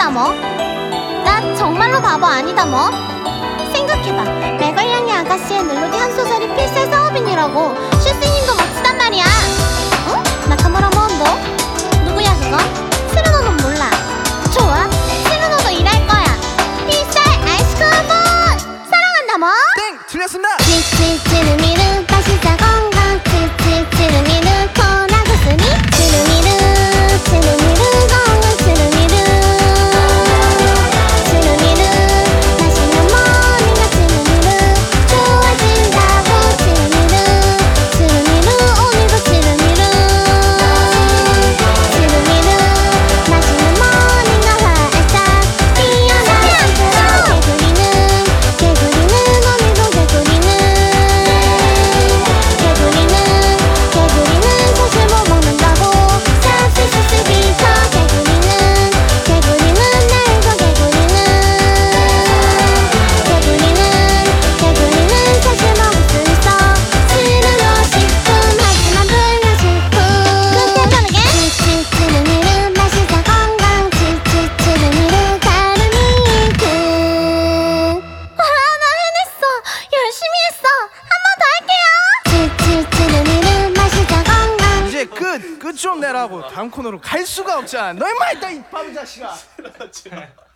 뭐. 나 정말로 바보 아니다 뭐. 생각해봐. 메갈량이 아가씨의 멜로디 한 소절이 필살 사업인이라고. 슈스님도 멋지단 말이야. 어? 나카무라 몬도? 누구야 그거? 스르노는 몰라. 좋아, 스르노도 일할 거야. 필살 아이스크림은 사랑한다 뭐. 땡! 틀렸습니다. 찌찌찌르미르 맛있다 건강 찌찌찌르미르 코나고 쓰니 찌르미르 찌르미르 건강 찌르미르 찌르미르 맛있는 머리가 찌르미르 좋아진다고 찌르미르 찌르미르 오늘도 찌르미르 찌르미르 맛있는 머리가 활짝 피어나고 개구리는 오늘도 개구리는 사실 못 먹는다고 쌉시시시 비춰 개구리는 날고 개구리는 사실 먹을 수 있어 스르노 식품 하지만 불량식품 그때 편하게 찌찌찌르미르 맛있다 건강 찌찌찌르미르 가루밀크 와, 나 해냈어. 열심히 했어. 한 번 더 할게요. 찌찌찌르미르 맛있다 건강 이제 끝 좀 내라고. 다음 코너로 갈 수가 없잖아. 너 임마 이따 이 바보 자식아.